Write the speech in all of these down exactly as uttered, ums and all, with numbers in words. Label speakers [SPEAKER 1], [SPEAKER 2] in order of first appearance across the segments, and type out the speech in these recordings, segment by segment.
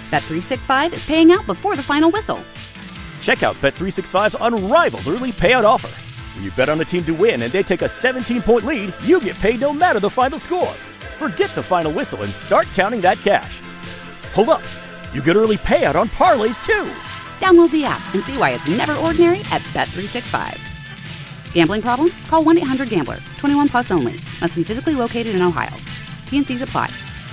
[SPEAKER 1] Bet three sixty-five is paying out before the final whistle.
[SPEAKER 2] Check out Bet three sixty-five's unrivaled early payout offer. When you bet on a team to win and they take a seventeen-point lead, you get paid no matter the final score. Forget the final whistle and start counting that cash. Hold up. You get early payout on parlays, too.
[SPEAKER 1] Download the app and see why it's never ordinary at Bet three sixty-five. Gambling problem? Call one eight hundred gambler. twenty-one plus only. Must be physically located in Ohio. T N Cs apply.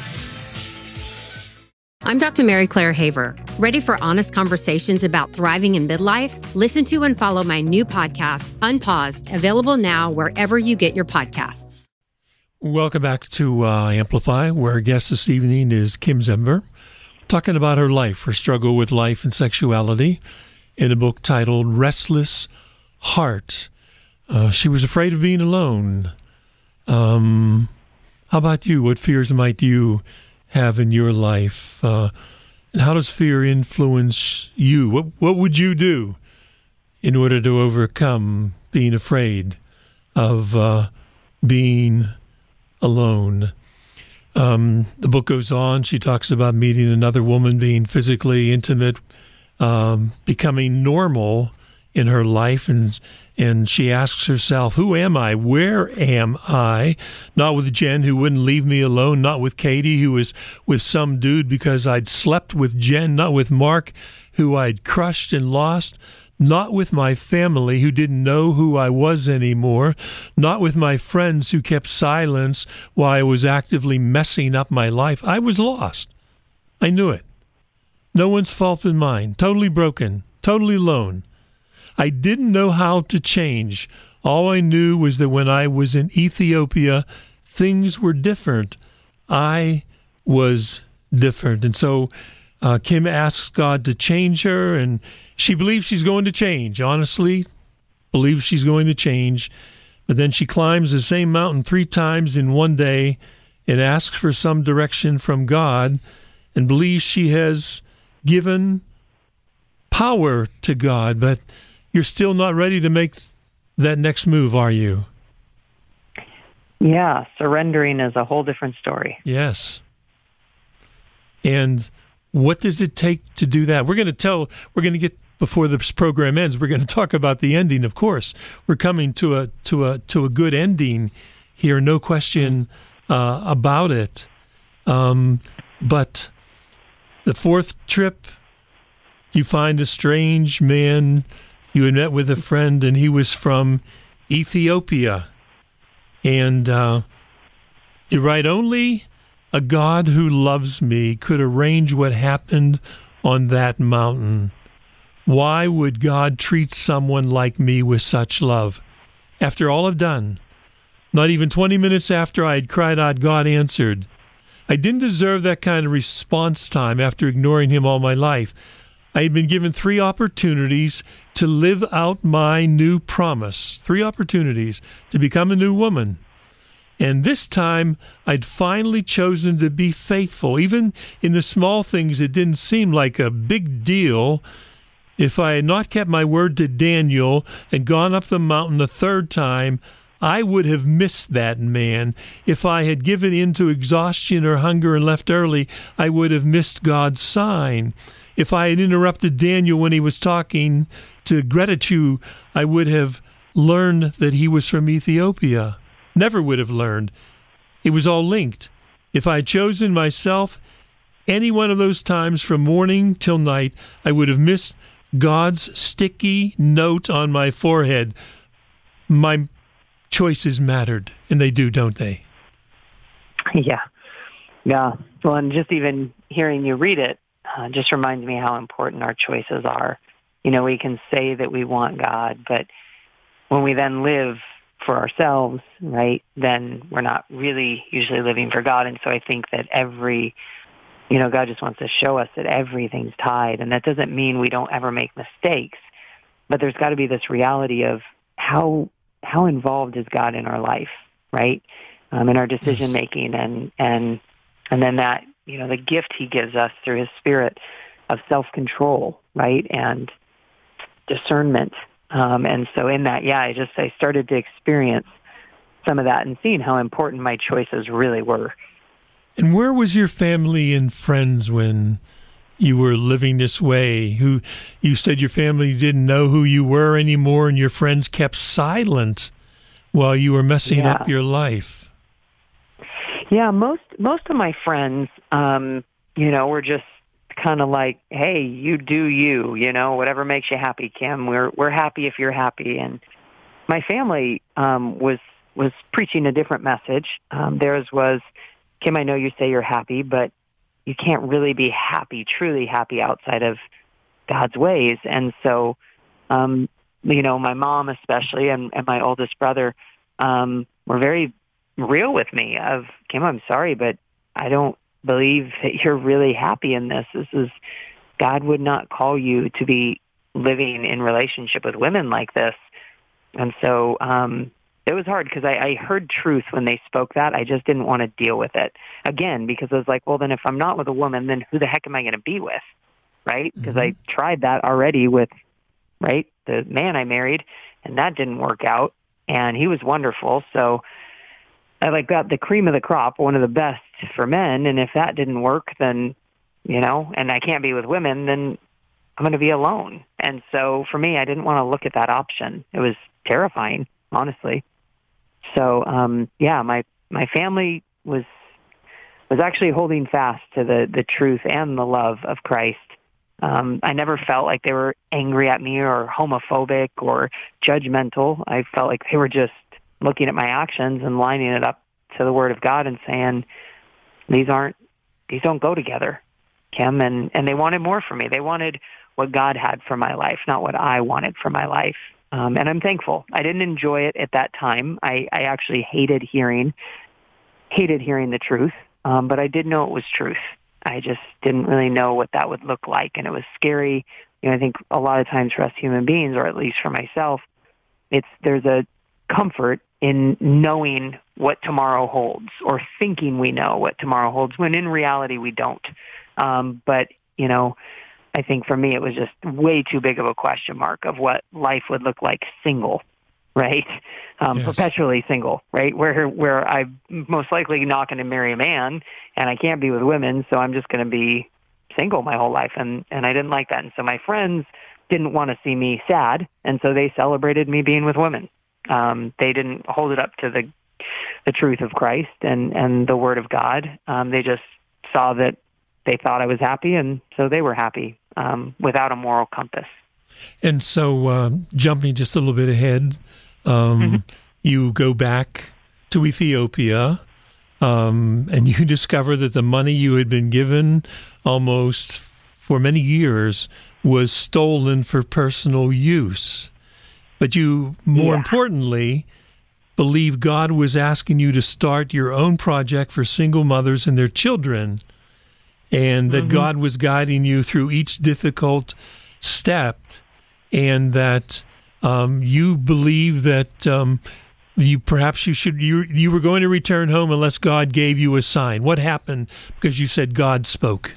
[SPEAKER 3] I'm Doctor Mary Claire Haver. Ready for honest conversations about thriving in midlife? Listen to and follow my new podcast, Unpaused, available now wherever you get your podcasts.
[SPEAKER 4] Welcome back to uh, Amplify, where our guest this evening is Kim Zemver, talking about her life, her struggle with life and sexuality, in a book titled Restless Heart. Uh, she was afraid of being alone. Um, how about you? What fears might you have in your life? Uh, and how does fear influence you? What what would you do in order to overcome being afraid of uh, being alone? Um, the book goes on. She talks about meeting another woman, being physically intimate, um, becoming normal in her life, and and she asks herself, who am I? Where am I? Not with Jen, who wouldn't leave me alone. Not with Katie, who was with some dude because I'd slept with Jen. Not with Mark, who I'd crushed and lost. Not with my family, who didn't know who I was anymore. Not with my friends who kept silence while I was actively messing up my life. I was lost. I knew it. No one's fault but mine. Totally broken. Totally alone. I didn't know how to change. All I knew was that when I was in Ethiopia, things were different. I was different. And so uh, Kim asks God to change her, and she believes she's going to change, honestly, believes she's going to change. But then she climbs the same mountain three times in one day and asks for some direction from God and believes she has given power to God. But you're still not ready to make that next move, are you?
[SPEAKER 5] Yeah, surrendering is a whole different story.
[SPEAKER 4] Yes. And what does it take to do that? We're going to tell, we're going to get, before this program ends, we're going to talk about the ending, of course. We're coming to a to a to a good ending here, no question uh, about it. Um, but the fourth trip, you find a strange man. You had met with a friend, and he was from Ethiopia. And uh, you write, only a God who loves me could arrange what happened on that mountain. Why would God treat someone like me with such love? After all I've done, not even twenty minutes after I had cried out, God answered. I didn't deserve that kind of response time after ignoring him all my life. I had been given three opportunities to live out my new promise, three opportunities to become a new woman. And this time, I'd finally chosen to be faithful. Even in the small things, it didn't seem like a big deal. If I had not kept my word to Daniel and gone up the mountain a third time, I would have missed that man. If I had given in to exhaustion or hunger and left early, I would have missed God's sign. If I had interrupted Daniel when he was talking to Gretitu, I would have learned that he was from Ethiopia. Never would have learned. It was all linked. If I had chosen myself, any one of those times from morning till night, I would have missed God's sticky note on my forehead. My choices mattered, and they do, don't they?
[SPEAKER 5] Yeah. Yeah. Well, and just even hearing you read it uh, just reminds me how important our choices are. You know, we can say that we want God, but when we then live for ourselves, right, then we're not really usually living for God. And so I think that every, you know, God just wants to show us that everything's tied. And that doesn't mean we don't ever make mistakes, but there's got to be this reality of how how involved is God in our life, right, um, in our decision making, and and and then that, you know, the gift He gives us through His Spirit of self-control, right, and discernment. Um, and so in that, yeah, I just I started to experience some of that and seeing how important my choices really were.
[SPEAKER 4] And where was your family and friends when you were living this way, who you said your family didn't know who you were anymore, and your friends kept silent while you were messing
[SPEAKER 5] yeah.
[SPEAKER 4] up your life.
[SPEAKER 5] Yeah, most most of my friends, um, you know, were just kind of like, "Hey, you do you, you know, whatever makes you happy, Kim. We're we're happy if you're happy." And my family um, was was preaching a different message. Um, theirs was, "Kim, I know you say you're happy, but you can't really be happy, truly happy outside of God's ways." And so, um, you know, my mom especially and, and my oldest brother um, were very real with me of, "Kim, I'm sorry, but I don't believe that you're really happy in this. This is, God would not call you to be living in relationship with women like this." And so um, it was hard because I, I heard truth when they spoke that. I just didn't want to deal with it again because I was like, well, then if I'm not with a woman, then who the heck am I going to be with, right? Because mm-hmm. I tried that already with, right, the man I married, and that didn't work out, and he was wonderful. So I like got the cream of the crop, one of the best for men, and if that didn't work, then, you know, and I can't be with women, then I'm going to be alone. And so for me, I didn't want to look at that option. It was terrifying, honestly. So, um, yeah, my, my family was was actually holding fast to the, the truth and the love of Christ. Um, I never felt like they were angry at me or homophobic or judgmental. I felt like they were just looking at my actions and lining it up to the Word of God and saying, these aren't, these don't go together, Kim. And, and they wanted more from me. They wanted what God had for my life, not what I wanted for my life. Um, and I'm thankful. I didn't enjoy it at that time. I, I actually hated hearing, hated hearing the truth. Um, but I did know it was truth. I just didn't really know what that would look like. And it was scary. You know, I think a lot of times for us human beings, or at least for myself, it's, there's a comfort in knowing what tomorrow holds or thinking we know what tomorrow holds when in reality we don't. Um, but, you know, I think for me it was just way too big of a question mark of what life would look like single, right? Um, yes. Perpetually single, right? Where where I'm most likely not going to marry a man and I can't be with women, so I'm just going to be single my whole life. And, and I didn't like that. And so my friends didn't want to see me sad, and so they celebrated me being with women. Um, they didn't hold it up to the the truth of Christ and, and the Word of God. Um, they just saw that they thought I was happy, and so they were happy um, without a moral compass.
[SPEAKER 4] And so, uh, jumping just a little bit ahead, um, mm-hmm. you go back to Ethiopia, um, and you discover that the money you had been given almost for many years was stolen for personal use. But you, more yeah. importantly, believe God was asking you to start your own project for single mothers and their children, and that mm-hmm. God was guiding you through each difficult step, and that um, you believe that um, you perhaps you should you you were going to return home unless God gave you a sign. What happened? Because you said God spoke.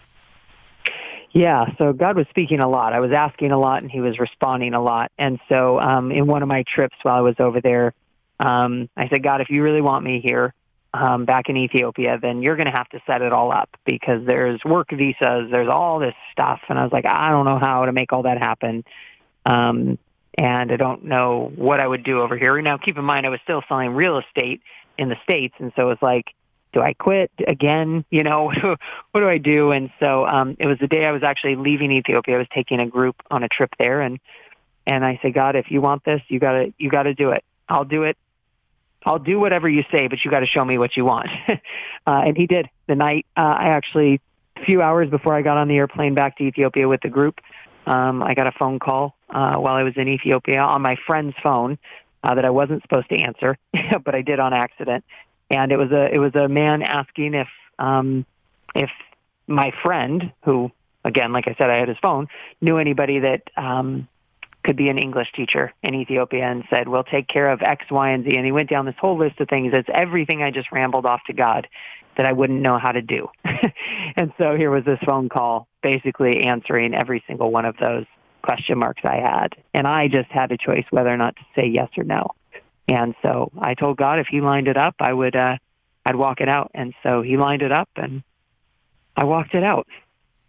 [SPEAKER 5] Yeah, so God was speaking a lot. I was asking a lot, and he was responding a lot. And so um, in one of my trips while I was over there, um, I said, God, if you really want me here um, back in Ethiopia, then you're going to have to set it all up because there's work visas, there's all this stuff. And I was like, I don't know how to make all that happen. Um, and I don't know what I would do over here. Now, keep in mind, I was still selling real estate in the States, and so it was like, do I quit again? You know, what do I do? And so um, it was the day I was actually leaving Ethiopia. I was taking a group on a trip there, and and I said, God, if you want this, you gotta you gotta do it. I'll do it. I'll do whatever you say, but you got to show me what you want. uh, and he did. The night uh, I actually, a few hours before I got on the airplane back to Ethiopia with the group, um, I got a phone call uh, while I was in Ethiopia on my friend's phone uh, that I wasn't supposed to answer, but I did on accident. And it was a it was a man asking if um, if my friend, who again, like I said, I had his phone, knew anybody that um, could be an English teacher in Ethiopia, and said, "We'll take care of X, Y, and Z." And he went down this whole list of things. It's everything I just rambled off to God that I wouldn't know how to do. And so here was this phone call, basically answering every single one of those question marks I had, and I just had a choice whether or not to say yes or no. And so I told God if he lined it up, I would, uh, I'd walk it out. And so he lined it up, and I walked it out.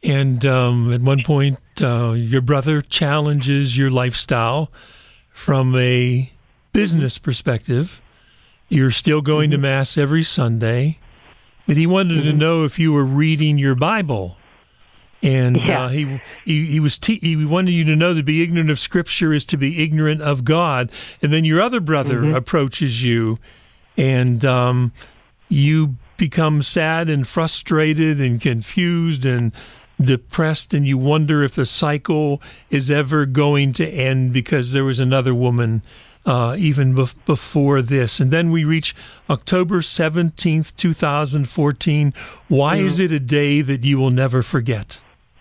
[SPEAKER 4] And um, at one point, uh, your brother challenges your lifestyle from a business perspective. You're still going mm-hmm. to Mass every Sunday, but he wanted mm-hmm. to know if you were reading your Bible. And
[SPEAKER 5] yeah.
[SPEAKER 4] uh, he, he he was te- he wanted you to know to be ignorant of Scripture is to be ignorant of God. And then your other brother mm-hmm. approaches you, and um, you become sad and frustrated and confused and depressed, and you wonder if the cycle is ever going to end because there was another woman uh, even bef- before this. And then we reach October seventeenth, twenty fourteen. Why mm-hmm. is it a day that you will never forget?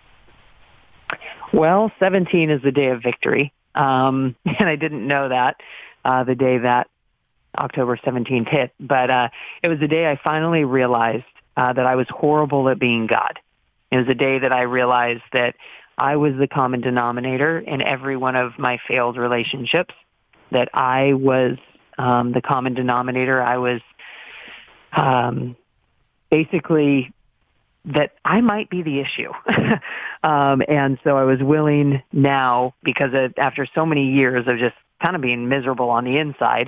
[SPEAKER 5] Well, seventeen is the day of victory, um, and I didn't know that uh, the day that October seventeenth hit. But uh, it was the day I finally realized uh, that I was horrible at being God. It was the day that I realized that I was the common denominator in every one of my failed relationships, that I was um, the common denominator. I was um, basically that I might be the issue. um, and so I was willing now, because of, after so many years of just kind of being miserable on the inside,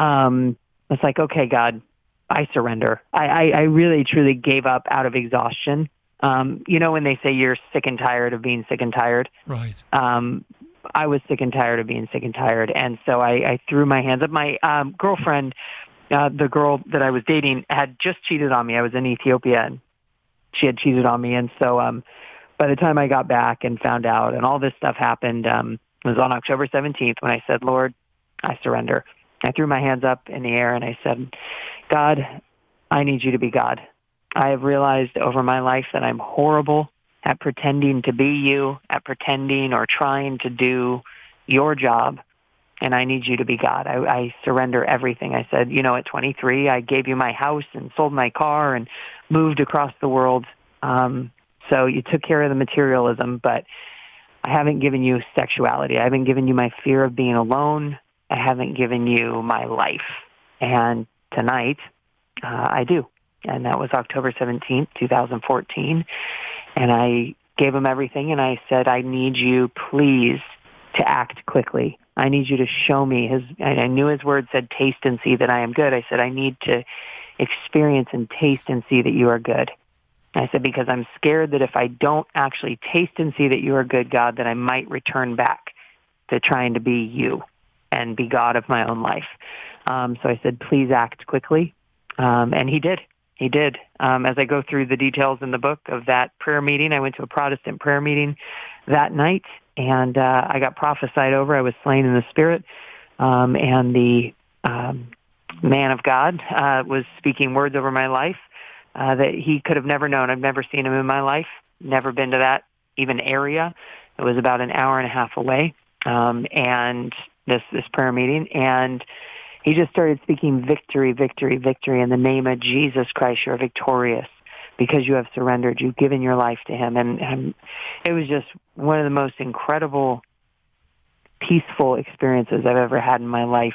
[SPEAKER 5] um, it's like, okay, God, I surrender. I, I, I really, truly gave up out of exhaustion. Um, you know, when they say you're sick and tired of being sick and tired?
[SPEAKER 4] Right.
[SPEAKER 5] Um, I was sick and tired of being sick and tired. And so I, I threw my hands up. My um, girlfriend, uh, the girl that I was dating, had just cheated on me. I was in Ethiopia, and she had cheated on me. And so um, by the time I got back and found out and all this stuff happened, um, it was on October seventeenth when I said, Lord, I surrender. I threw my hands up in the air and I said, God, I need you to be God. I have realized over my life that I'm horrible at pretending to be you, at pretending or trying to do your job, and I need you to be God. I, I surrender everything. I said, you know, at twenty-three, I gave you my house and sold my car and moved across the world. Um, so you took care of the materialism, but I haven't given you sexuality. I haven't given you my fear of being alone. I haven't given you my life. And tonight, uh, I do. And that was October seventeenth, twenty fourteen. And I gave him everything, and I said, I need you, please, to act quickly. I need you to show me. His. I knew his word said, taste and see that I am good. I said, I need to experience and taste and see that you are good. I said, because I'm scared that if I don't actually taste and see that you are good, God, that I might return back to trying to be you and be God of my own life. Um, so I said, please act quickly. Um, and he did. He did. Um, as I go through the details in the book of that prayer meeting, I went to a Protestant prayer meeting that night, and uh, I got prophesied over. I was slain in the Spirit, um, and the um, man of God uh, was speaking words over my life uh, that he could have never known. I've never seen him in my life, never been to that even area. It was about an hour and a half away, um, and this, this prayer meeting, and he just started speaking victory, victory, victory. In the name of Jesus Christ, you're victorious because you have surrendered. You've given your life to him. And, and it was just one of the most incredible, peaceful experiences I've ever had in my life.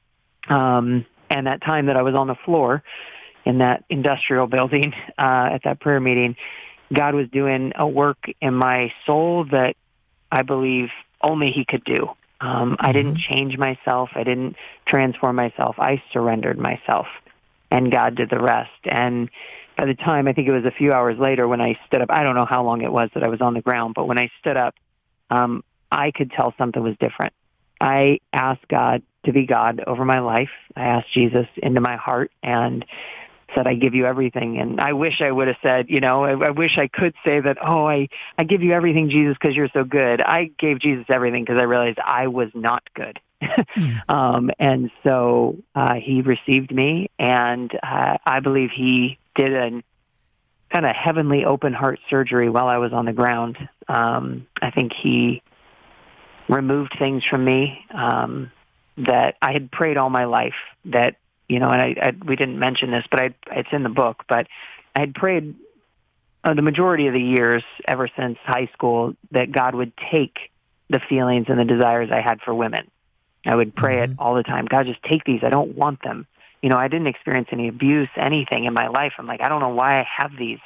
[SPEAKER 5] Um, and that time that I was on the floor in that industrial building uh, at that prayer meeting, God was doing a work in my soul that I believe only he could do. Um, I didn't change myself. I didn't transform myself. I surrendered myself, and God did the rest. And by the time, I think it was a few hours later when I stood up, I don't know how long it was that I was on the ground, but when I stood up, um, I could tell something was different. I asked God to be God over my life. I asked Jesus into my heart and said, I give you everything. And I wish I would have said, you know, I, I wish I could say that, oh, I, I give you everything, Jesus, because you're so good. I gave Jesus everything because I realized I was not good. mm. um, and so uh, he received me, and uh, I believe he did a kind of heavenly open heart surgery while I was on the ground. Um, I think he removed things from me um, that I had prayed all my life that, you know, and I, I, we didn't mention this, but I, it's in the book, but I had prayed uh, the majority of the years ever since high school that God would take the feelings and the desires I had for women. I would pray mm-hmm. it all the time. God, just take these. I don't want them. You know, I didn't experience any abuse, anything in my life. I'm like, I don't know why I have these.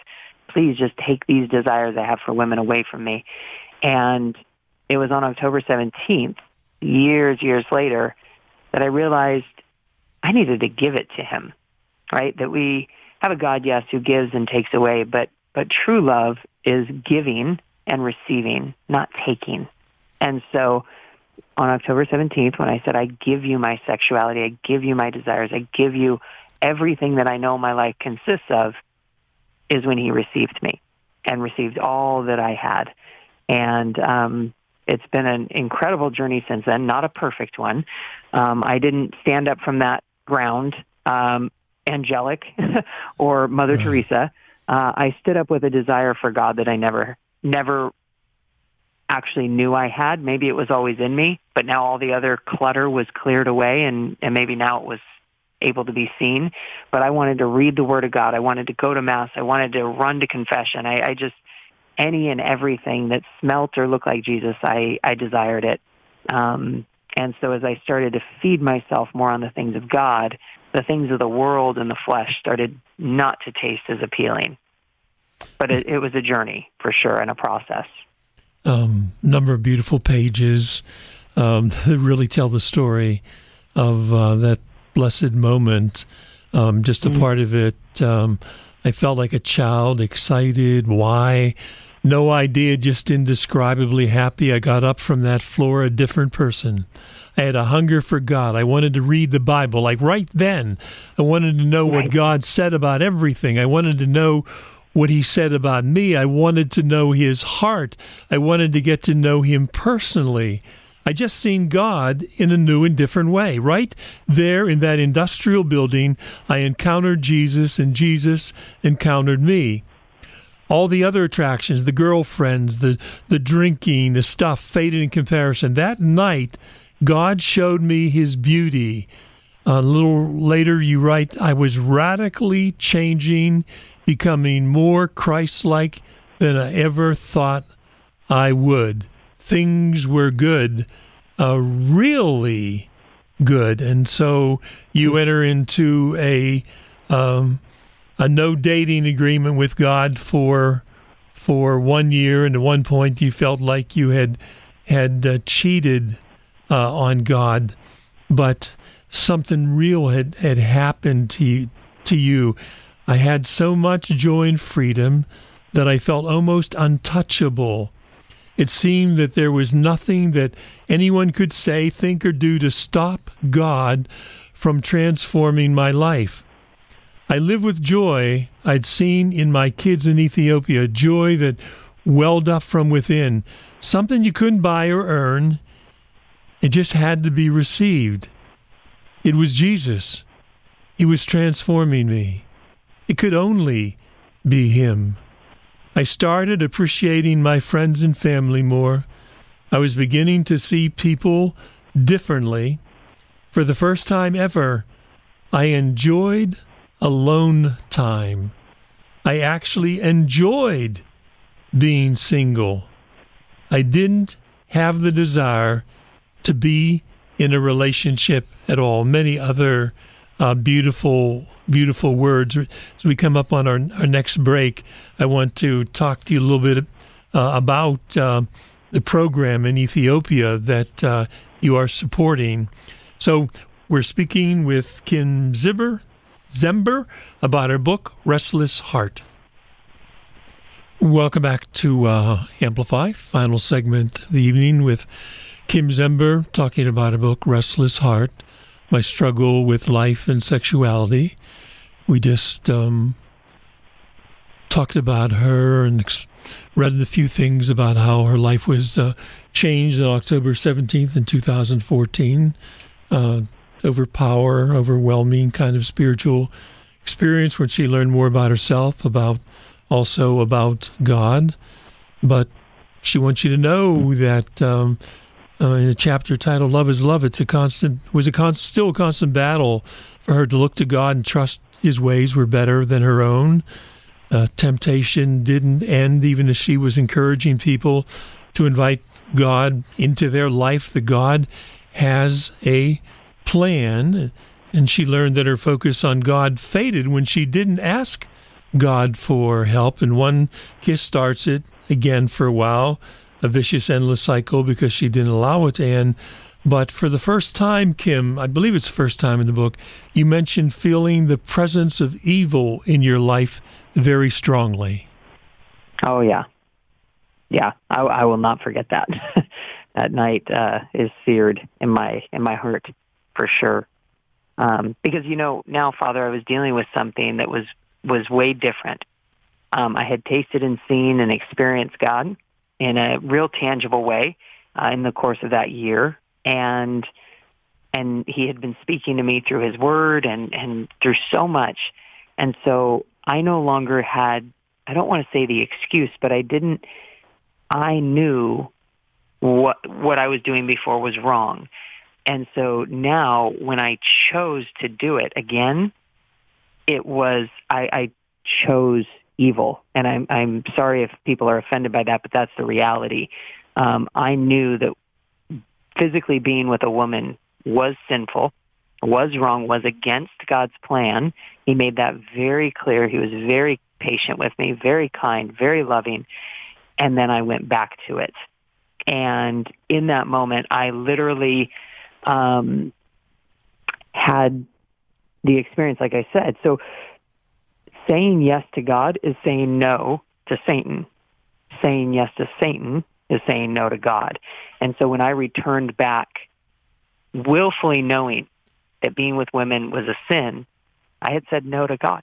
[SPEAKER 5] please just take these desires I have for women away from me. And it was on October seventeenth, years, years later, that I realized I needed to give it to him, right? That we have a God, yes, who gives and takes away, but but true love is giving and receiving, not taking. And so on October seventeenth, when I said, I give you my sexuality, I give you my desires, I give you everything that I know my life consists of, is when he received me and received all that I had. And um, it's been an incredible journey since then, not a perfect one. Um, I didn't stand up from that ground um, angelic or Mother
[SPEAKER 4] right.
[SPEAKER 5] Teresa. Uh, I stood up with a desire for God that I never, never actually knew I had. Maybe it was always in me, but now all the other clutter was cleared away, and, and maybe now it was able to be seen. But I wanted to read the Word of God. I wanted to go to Mass. I wanted to run to confession. I, I just, any and everything that smelt or looked like Jesus, I, I desired it. Um, and so as I started to feed myself more on the things of God, the things of the world and the flesh started not to taste as appealing. But it, it was a journey, for sure, and a process.
[SPEAKER 4] Um, number of beautiful pages um, that really tell the story of uh, that blessed moment. Um, just a mm-hmm. part of it, um, I felt like a child, excited. Why? No idea, just indescribably happy. I got up from that floor a different person. I had a hunger for God. I wanted to read the Bible. Like right then, I wanted to know
[SPEAKER 5] right.
[SPEAKER 4] what God said about everything. I wanted to know what he said about me. I wanted to know his heart. I wanted to get to know him personally. I just seen God in a new and different way. Right there in that industrial building, I encountered Jesus, and Jesus encountered me. All the other attractions, the girlfriends, the, the drinking, the stuff faded in comparison. That night, God showed me his beauty. A little later, you write, I was radically changing, becoming more Christ-like than I ever thought I would. Things were good, uh, really good. And so you enter into a um, a no dating agreement with God for for one year, and at one point you felt like you had had uh, cheated uh, on God, but something real had, had happened to you, to you. I had so much joy and freedom that I felt almost untouchable. It seemed that there was nothing that anyone could say, think, or do to stop God from transforming my life. I lived with joy I'd seen in my kids in Ethiopia, joy that welled up from within, something you couldn't buy or earn. It just had to be received. It was Jesus. He was transforming me. It could only be him. I started appreciating my friends and family more. I was beginning to see people differently. For the first time ever, I enjoyed alone time. I actually enjoyed being single. I didn't have the desire to be in a relationship at all. Many other uh, beautiful, beautiful words. As we come up on our, our next break, I want to talk to you a little bit uh, about uh, the program in Ethiopia that uh, you are supporting. So we're speaking with Kim Zimber, Zember about her book, Restless Heart. Welcome back to uh, Amplify, final segment of the evening with Kim Zember talking about her book, Restless Heart, My Struggle with Life and Sexuality. We just um, talked about her and ex- read a few things about how her life was uh, changed on October seventeenth in two thousand fourteen. Uh, overpower, overwhelming kind of spiritual experience when she learned more about herself, about also about God. But she wants you to know that um, uh, in a chapter titled "Love is Love," it's a constant was a constant, still a constant battle for her to look to God and trust His ways were better than her own. Uh, temptation didn't end, even as she was encouraging people to invite God into their life. That God has a plan, and she learned that her focus on God faded when she didn't ask God for help, and one kiss starts it again for a while, a vicious, endless cycle because she didn't allow it to end. But for the first time, Kim, I believe it's the first time in the book, you mentioned feeling the presence of evil in your life very strongly.
[SPEAKER 5] Oh, yeah. Yeah, I, I will not forget that. That night uh, is seared in my in my heart for sure. Um, because, you know, now, Father, I was dealing with something that was, was way different. Um, I had tasted and seen and experienced God in a real tangible way uh, in the course of that year. And and he had been speaking to me through his word and, and through so much. And so I no longer had, I don't want to say the excuse, but I didn't, I knew what what I was doing before was wrong. And so now when I chose to do it again, it was, I, I chose evil. And I'm, I'm sorry if people are offended by that, but that's the reality. Um, I knew that physically being with a woman was sinful, was wrong, was against God's plan. He made that very clear. He was very patient with me, very kind, very loving. And then I went back to it. And in that moment, I literally um, had the experience, like I said. So saying yes to God is saying no to Satan. Saying yes to Satan is saying no to God. And so when I returned back, willfully knowing that being with women was a sin, I had said no to God.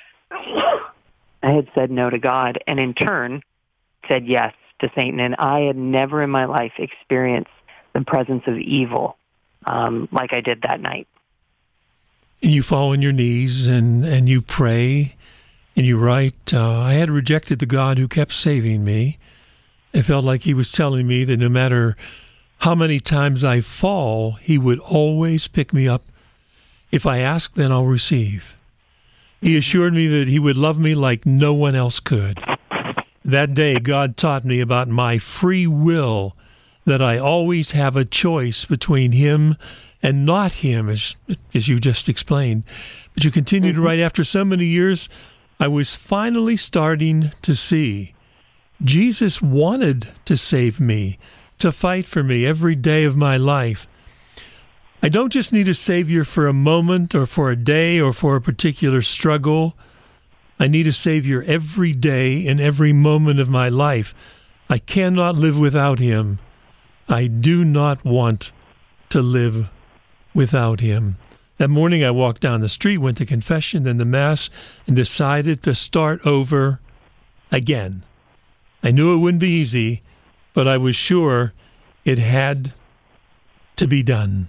[SPEAKER 5] I had said no to God, and in turn said yes to Satan. And I had never in my life experienced the presence of evil um, like I did that night.
[SPEAKER 4] And you fall on your knees and, and you pray and you write, uh, I had rejected the God who kept saving me. It felt like he was telling me that no matter how many times I fall, he would always pick me up. If I ask, then I'll receive. He assured me that he would love me like no one else could. That day, God taught me about my free will, that I always have a choice between him and not him, as, as you just explained. But you continue mm-hmm. to write, after so many years, I was finally starting to see Jesus wanted to save me, to fight for me every day of my life. I don't just need a Savior for a moment or for a day or for a particular struggle. I need a Savior every day in every moment of my life. I cannot live without him. I do not want to live without him. That morning I walked down the street, went to confession, then the Mass, and decided to start over again. I knew it wouldn't be easy, but I was sure it had to be done.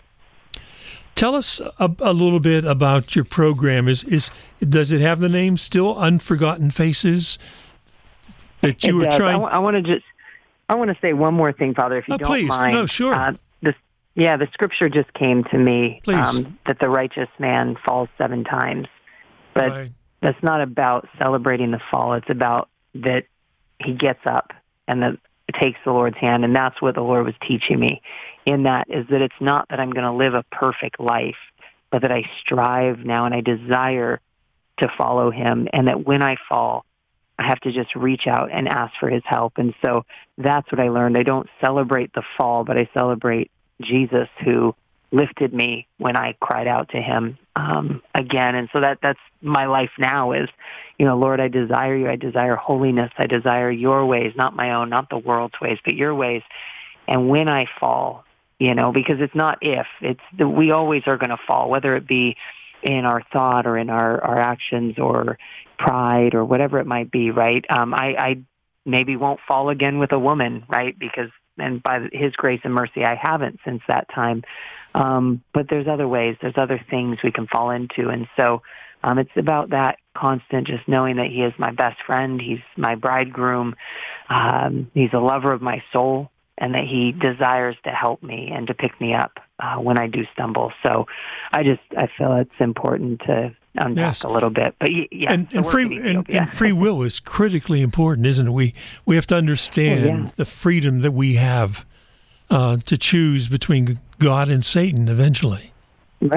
[SPEAKER 4] Tell us a, a little bit about your program. Is is does it have the name still, Unforgotten Faces? That you
[SPEAKER 5] it
[SPEAKER 4] were
[SPEAKER 5] does.
[SPEAKER 4] trying.
[SPEAKER 5] I, I want to just, I want to say one more thing, Father, if you
[SPEAKER 4] oh,
[SPEAKER 5] don't
[SPEAKER 4] please.
[SPEAKER 5] mind.
[SPEAKER 4] No, sure.
[SPEAKER 5] Uh, this, yeah, the scripture just came to me
[SPEAKER 4] um,
[SPEAKER 5] that the righteous man falls seven times, but
[SPEAKER 4] right.
[SPEAKER 5] That's not about celebrating the fall. It's about that he gets up and that takes the Lord's hand, and that's what the Lord was teaching me. In that is that it's not that I'm going to live a perfect life, but that I strive now and I desire to follow him, and that when I fall, I have to just reach out and ask for his help. And so that's what I learned. I don't celebrate the fall, but I celebrate Jesus who lifted me when I cried out to him um, again. And so that that's my life now is, you know, Lord, I desire you. I desire holiness. I desire your ways, not my own, not the world's ways, but your ways. And when I fall, you know, because it's not if, it's the, we always are going to fall, whether it be in our thought or in our, our actions or pride or whatever it might be, right? Um, I, I maybe won't fall again with a woman, right? Because, and by his grace and mercy, I haven't since that time. Um, but there's other ways, there's other things we can fall into. And so um, it's about that constant, just knowing that he is my best friend, he's my bridegroom, um, he's a lover of my soul, and that he desires to help me and to pick me up uh, when I do stumble. So I just, I feel it's important to unpack
[SPEAKER 4] yes.
[SPEAKER 5] a little bit. But yeah,
[SPEAKER 4] and, and free and, and free will is critically important, isn't it? We we have to understand oh, yeah. the freedom that we have uh, to choose between God and Satan eventually.
[SPEAKER 5] Right.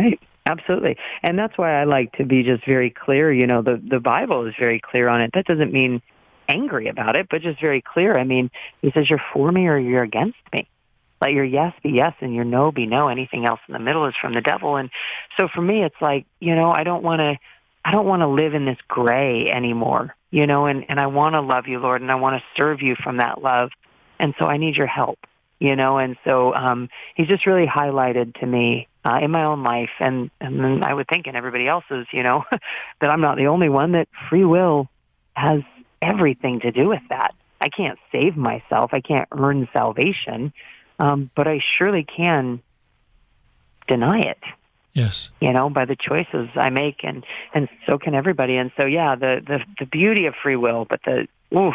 [SPEAKER 5] Absolutely. And that's why I like to be just very clear. You know, the, the Bible is very clear on it. That doesn't mean angry about it, but just very clear. I mean, he says you're for me or you're against me. Let your yes be yes and your no be no. Anything else in the middle is from the devil. And so for me, it's like, you know, I don't want to, I don't want to live in this gray anymore, you know, and, and I want to love you, Lord, and I want to serve you from that love. And so I need your help, you know, and so um, he's just really highlighted to me uh, in my own life, and, and then I would think in everybody else's, you know, that I'm not the only one, that free will has everything to do with that. I can't save myself. I can't earn salvation. Um, but I surely can deny it.
[SPEAKER 4] Yes.
[SPEAKER 5] You know, by the choices I make, and, and so can everybody. And so, yeah, the, the, the beauty of free will, but the oof,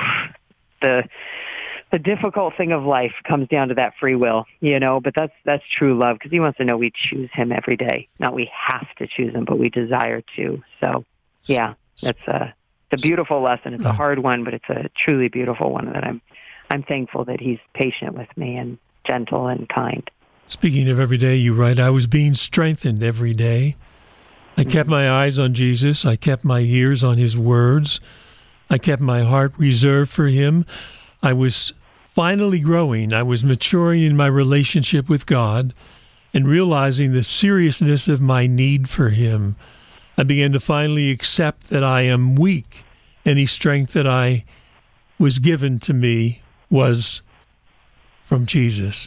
[SPEAKER 5] the the difficult thing of life comes down to that free will, you know, but that's that's true love, because he wants to know we choose him every day. Not we have to choose him, but we desire to. So, yeah, that's a, it's a beautiful lesson. It's a hard one, but it's a truly beautiful one that I'm I'm thankful that he's patient with me and gentle and kind.
[SPEAKER 4] Speaking of every day, you write, I was being strengthened every day. I mm-hmm. kept my eyes on Jesus. I kept my ears on his words. I kept my heart reserved for him. I was finally growing. I was maturing in my relationship with God and realizing the seriousness of my need for him. I began to finally accept that I am weak. Any strength that I was given to me was from Jesus.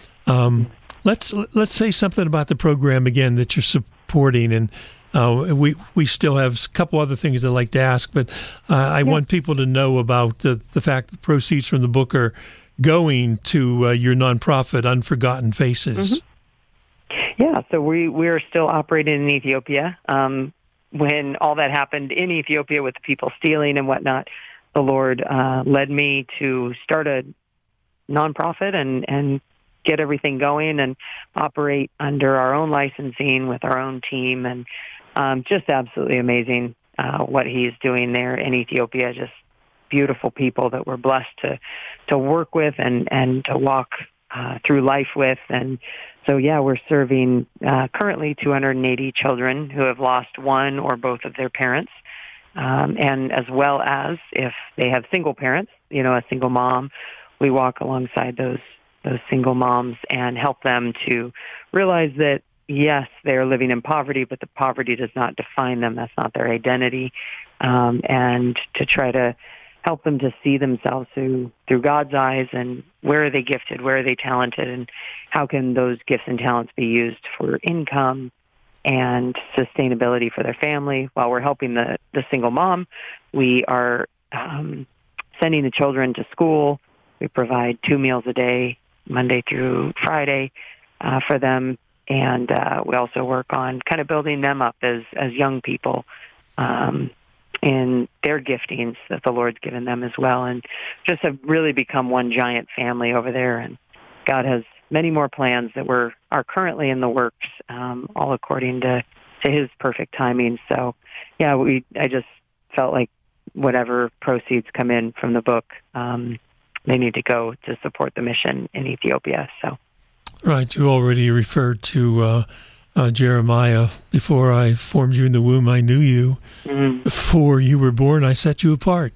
[SPEAKER 4] Um, let's let's say something about the program again that you're supporting, and uh, we we still have a couple other things I'd like to ask, but uh, I yeah. want people to know about the the fact that proceeds from the book are going to uh, your nonprofit, Unforgotten Faces.
[SPEAKER 5] Mm-hmm. Yeah, so we we're still operating in Ethiopia. Um, when all that happened in Ethiopia with the people stealing and whatnot, the Lord uh, led me to start a nonprofit and, and get everything going and operate under our own licensing with our own team. And um, just absolutely amazing uh, what he's doing there in Ethiopia. Just beautiful people that we're blessed to, to work with and, and to walk uh, through life with. And so, yeah, we're serving uh, currently two hundred eighty children who have lost one or both of their parents. Um, and as well as if they have single parents, you know, a single mom, we walk alongside those those single moms and help them to realize that, yes, they're living in poverty, but the poverty does not define them. That's not their identity. Um, and to try to help them to see themselves through through God's eyes, and where are they gifted, where are they talented, and how can those gifts and talents be used for income and sustainability for their family. While we're helping the, the single mom, we are um, sending the children to school. We provide two meals a day, Monday through Friday, uh, for them. And uh, we also work on kind of building them up as, as young people um, in their giftings that the Lord's given them as well. And just have really become one giant family over there. And God has many more plans that were are currently in the works, um, all according to, to his perfect timing. So, yeah, we I just felt like whatever proceeds come in from the book, um, they need to go to support the mission in Ethiopia. So,
[SPEAKER 4] right, you already referred to uh, uh, Jeremiah. Before I formed you in the womb, I knew you. Mm-hmm. Before you were born, I set you apart.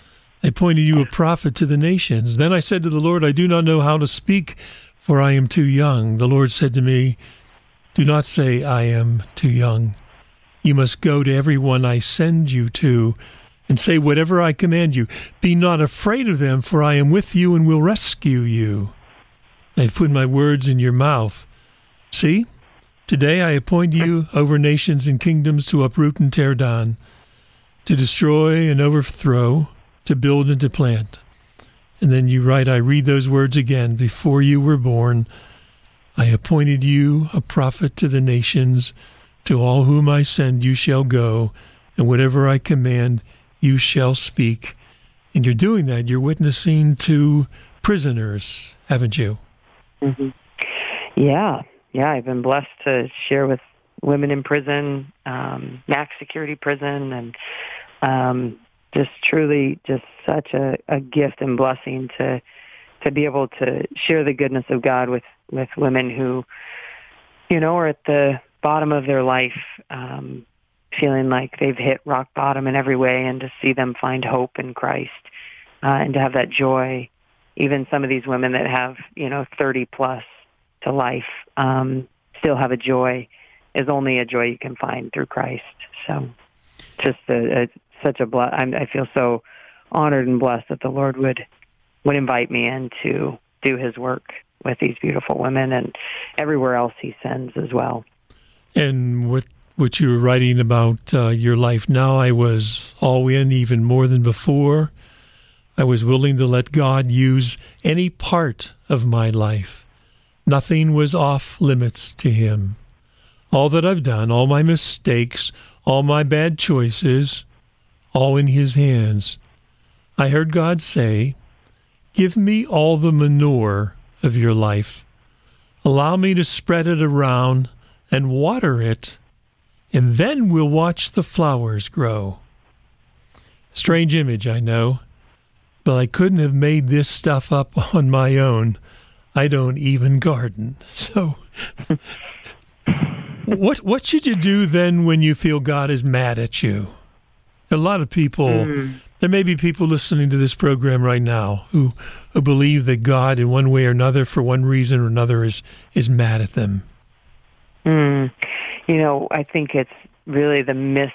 [SPEAKER 4] I appointed you a prophet to the nations. Then I said to the Lord, I do not know how to speak, for I am too young. The Lord said to me, do not say I am too young. You must go to everyone I send you to and say whatever I command you. Be not afraid of them, for I am with you and will rescue you. I have put my words in your mouth. See, today I appoint you over nations and kingdoms to uproot and tear down, to destroy and overthrow, to build and to plant. And then you write, I read those words again. Before you were born, I appointed you a prophet to the nations. To all whom I send you shall go, and whatever I command you shall speak. And you're doing that. You're witnessing to prisoners, haven't you?
[SPEAKER 5] Mm-hmm. Yeah. Yeah, I've been blessed to share with women in prison, um, max security prison, and um, just truly just such a, a gift and blessing to to be able to share the goodness of God with, with women who, you know, are at the bottom of their life, um, feeling like they've hit rock bottom in every way, and to see them find hope in Christ, uh, and to have that joy. Even some of these women that have, you know, thirty plus to life, um, still have a joy, is only a joy you can find through Christ. So just a, a, such a bless. I feel so honored and blessed that the Lord would, would invite me in to do his work with these beautiful women and everywhere else he sends as well.
[SPEAKER 4] And what what you were writing about uh, your life now, I was all in even more than before. I was willing to let God use any part of my life. Nothing was off limits to him. All that I've done, all my mistakes, all my bad choices, all in his hands. I heard God say, "Give me all the manure of your life. Allow me to spread it around and water it, and then we'll watch the flowers grow." Strange image, I know, but I couldn't have made this stuff up on my own. I don't even garden. So what what should you do then when you feel God is mad at you? A lot of people, mm. there may be people listening to this program right now who, who believe that God in one way or another, for one reason or another, is, is mad at them.
[SPEAKER 5] Mm. You know, I think it's really the mis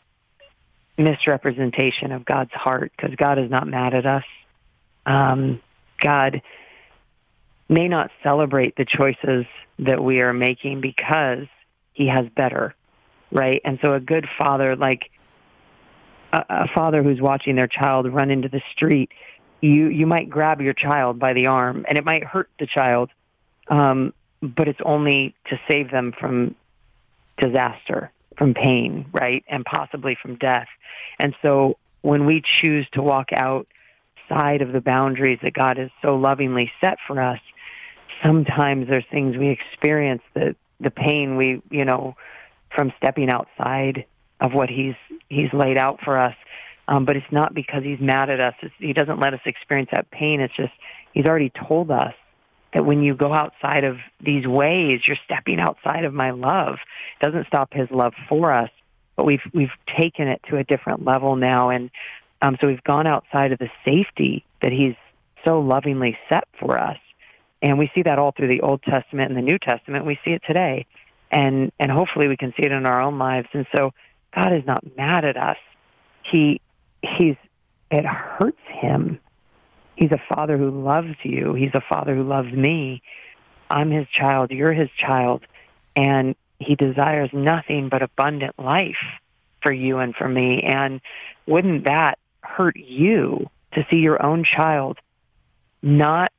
[SPEAKER 5] misrepresentation of God's heart, because God is not mad at us. Um, God may not celebrate the choices that we are making because he has better, right? And so a good father, like a, a father who's watching their child run into the street, you, you might grab your child by the arm, and it might hurt the child, um, but it's only to save them from disaster, from pain, right? And possibly from death. And so when we choose to walk outside of the boundaries that God has so lovingly set for us, sometimes there's things we experience, that the pain we, you know, from stepping outside of what he's, he's laid out for us. Um, but it's not because he's mad at us. It's, he doesn't let us experience that pain. It's just, he's already told us that when you go outside of these ways, you're stepping outside of my love. It doesn't stop his love for us, but we've we've taken it to a different level now, and um, so we've gone outside of the safety that he's so lovingly set for us. And we see that all through the Old Testament and the New Testament. We see it today, and and hopefully we can see it in our own lives. And so God is not mad at us. He he's it hurts him. He's a father who loves you. He's a father who loves me. I'm his child. You're his child. And he desires nothing but abundant life for you and for me. And wouldn't that hurt you to see your own child not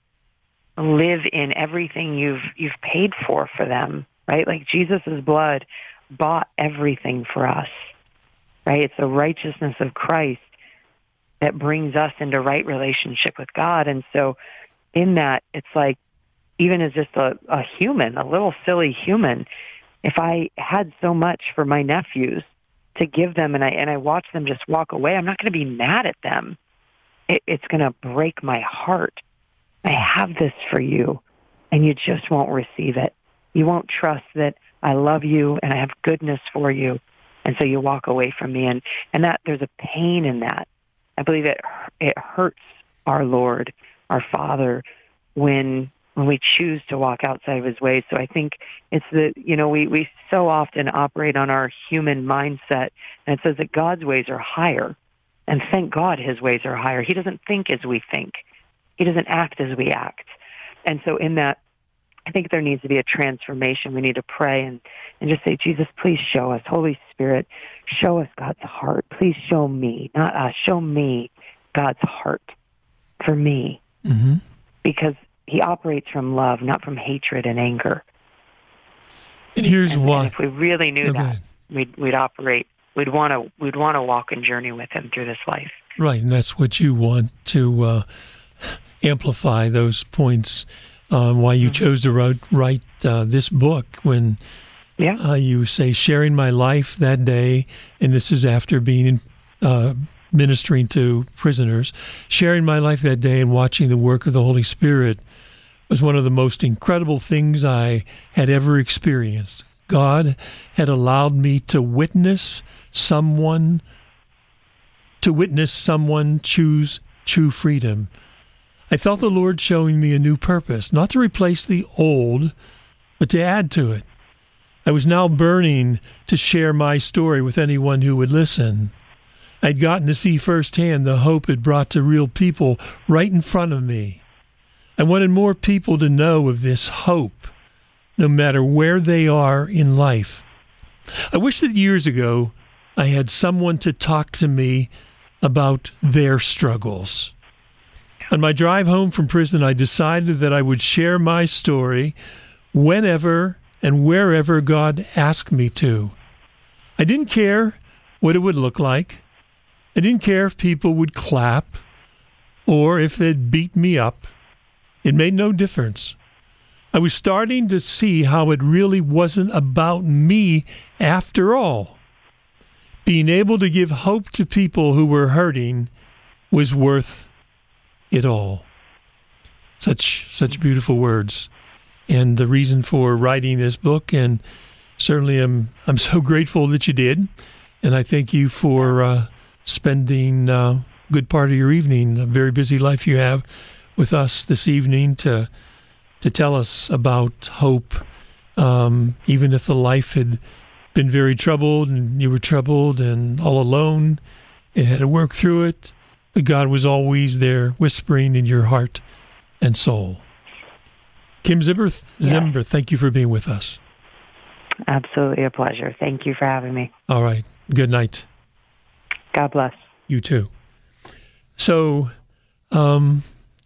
[SPEAKER 5] live in everything you've you've paid for for them, right? Like Jesus' blood bought everything for us, right? It's the righteousness of Christ that brings us into right relationship with God. And so in that, it's like, even as just a, a human, a little silly human, if I had so much for my nephews to give them, and I and I watch them just walk away, I'm not going to be mad at them. It, it's going to break my heart. I have this for you, and you just won't receive it. You won't trust that I love you and I have goodness for you, and so you walk away from me. And, and that there's a pain in that. I believe it it hurts our Lord, our Father, when when we choose to walk outside of his ways. So I think it's the, you know, we, we so often operate on our human mindset, and it says that God's ways are higher. And thank God his ways are higher. He doesn't think as we think. He doesn't act as we act. And so in that, I think there needs to be a transformation. We need to pray and, and just say, Jesus, please show us. Holy Spirit, show us God's heart. Please show me, not us, show me God's heart for me.
[SPEAKER 4] Mm-hmm.
[SPEAKER 5] Because he operates from love, not from hatred and anger.
[SPEAKER 4] And here's
[SPEAKER 5] and,
[SPEAKER 4] why.
[SPEAKER 5] And if we really knew
[SPEAKER 4] okay.
[SPEAKER 5] that, we'd, we'd operate, we'd want to we'd want to walk and journey with him through this life.
[SPEAKER 4] Right, and that's what you want to uh, amplify, those points, uh, why you mm-hmm. chose to write, write uh, this book when
[SPEAKER 5] yeah.
[SPEAKER 4] uh, you say, sharing my life that day, and this is after being in, uh, ministering to prisoners, sharing my life that day and watching the work of the Holy Spirit was one of the most incredible things I had ever experienced. God had allowed me to witness someone, to witness someone choose true freedom. I felt the Lord showing me a new purpose, not to replace the old, but to add to it. I was now burning to share my story with anyone who would listen. I'd gotten to see firsthand the hope it brought to real people right in front of me. I wanted more people to know of this hope, no matter where they are in life. I wish that years ago I had someone to talk to me about their struggles. On my drive home from prison, I decided that I would share my story whenever and wherever God asked me to. I didn't care what it would look like. I didn't care if people would clap or if they'd beat me up. It made no difference. I was starting to see how it really wasn't about me after all. Being able to give hope to people who were hurting was worth it all. Such such beautiful words. And the reason for writing this book, and certainly I'm I'm so grateful that you did. And I thank you for uh, spending uh, a good part of your evening, a very busy life you have, with us this evening to to tell us about hope, um, even if the life had been very troubled and you were troubled and all alone and had to work through it. But God was always there whispering in your heart and soul. Kim Zimber,
[SPEAKER 5] yes.
[SPEAKER 4] Zimber, thank you for being with us.
[SPEAKER 5] Absolutely a pleasure. Thank you for having me.
[SPEAKER 4] All right. Good night.
[SPEAKER 5] God bless.
[SPEAKER 4] You too. So, um,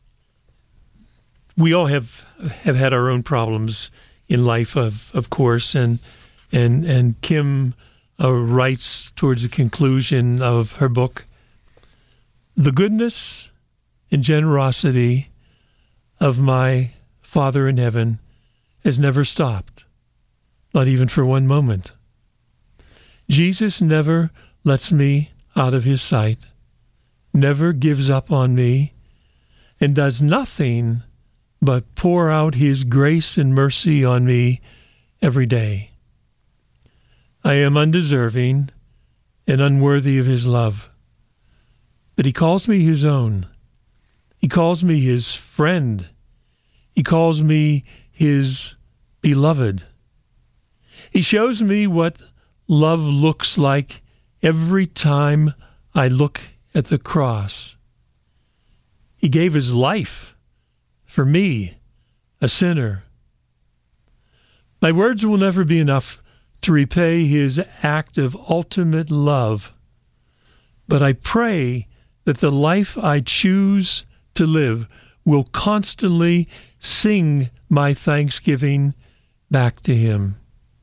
[SPEAKER 4] we all have have had our own problems in life, of of course, and and and Kim uh, writes towards the conclusion of her book, the goodness and generosity of my Father in heaven has never stopped, not even for one moment. Jesus never lets me out of his sight, never gives up on me, and does nothing but pour out his grace and mercy on me every day. I am undeserving and unworthy of his love, but he calls me his own. He calls me his friend. He calls me his beloved. He shows me what love looks like every time I look at the cross. He gave his life for me, a sinner. My words will never be enough to repay his act of ultimate love, but I pray that the life I choose to live will constantly sing my thanksgiving back to him.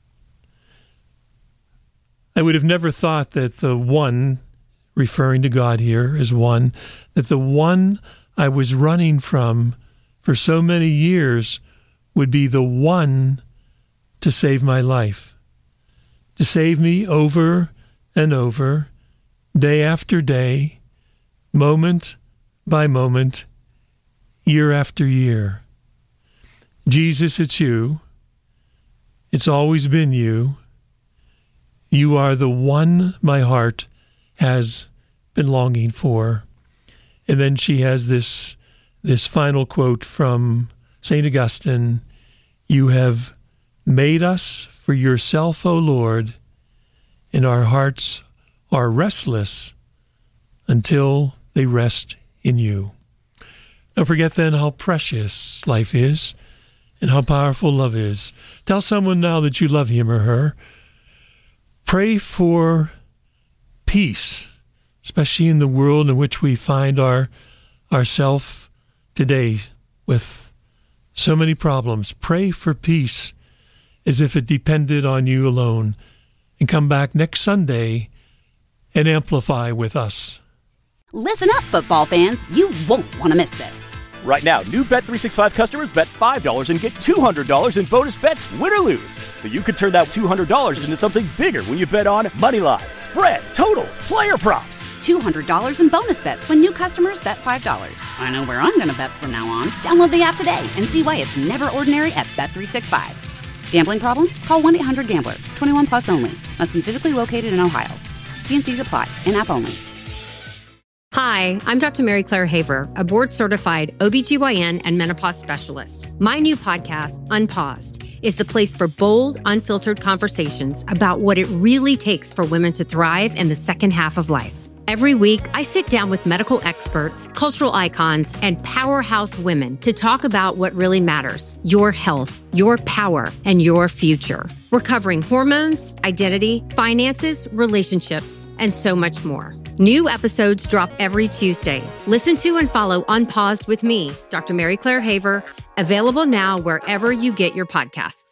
[SPEAKER 4] I would have never thought that the one, referring to God here as one, that the one I was running from for so many years would be the one to save my life, to save me over and over, day after day, moment by moment, year after year. Jesus, it's you. It's always been you. You are the one my heart has been longing for. And then she has this this final quote from Saint Augustine, you have made us for yourself, O Lord, and our hearts are restless until they rest in you. Don't forget then how precious life is and how powerful love is. Tell someone now that you love him or her. Pray for peace, especially in the world in which we find our ourselves today with so many problems. Pray for peace as if it depended on you alone. And come back next Sunday and amplify with us.
[SPEAKER 1] Listen up, football fans. You won't want to miss this.
[SPEAKER 2] Right now, new Bet three sixty-five customers bet five dollars and get two hundred dollars in bonus bets, win or lose. So you could turn that two hundred dollars into something bigger when you bet on moneyline, spread, totals, player props.
[SPEAKER 1] two hundred dollars in bonus bets when new customers bet five dollars. I know where I'm going to bet from now on. Download the app today and see why it's never ordinary at Bet three sixty-five. Gambling problem? Call one eight hundred gambler. twenty-one plus only. Must be physically located in Ohio. T N Cs apply. In-app only.
[SPEAKER 3] Hi, I'm Doctor Mary Claire Haver, a board-certified O B G Y N and menopause specialist. My new podcast, Unpaused, is the place for bold, unfiltered conversations about what it really takes for women to thrive in the second half of life. Every week, I sit down with medical experts, cultural icons, and powerhouse women to talk about what really matters: your health, your power, and your future. We're covering hormones, identity, finances, relationships, and so much more. New episodes drop every Tuesday. Listen to and follow Unpaused with me, Doctor Mary Claire Haver, available now wherever you get your podcasts.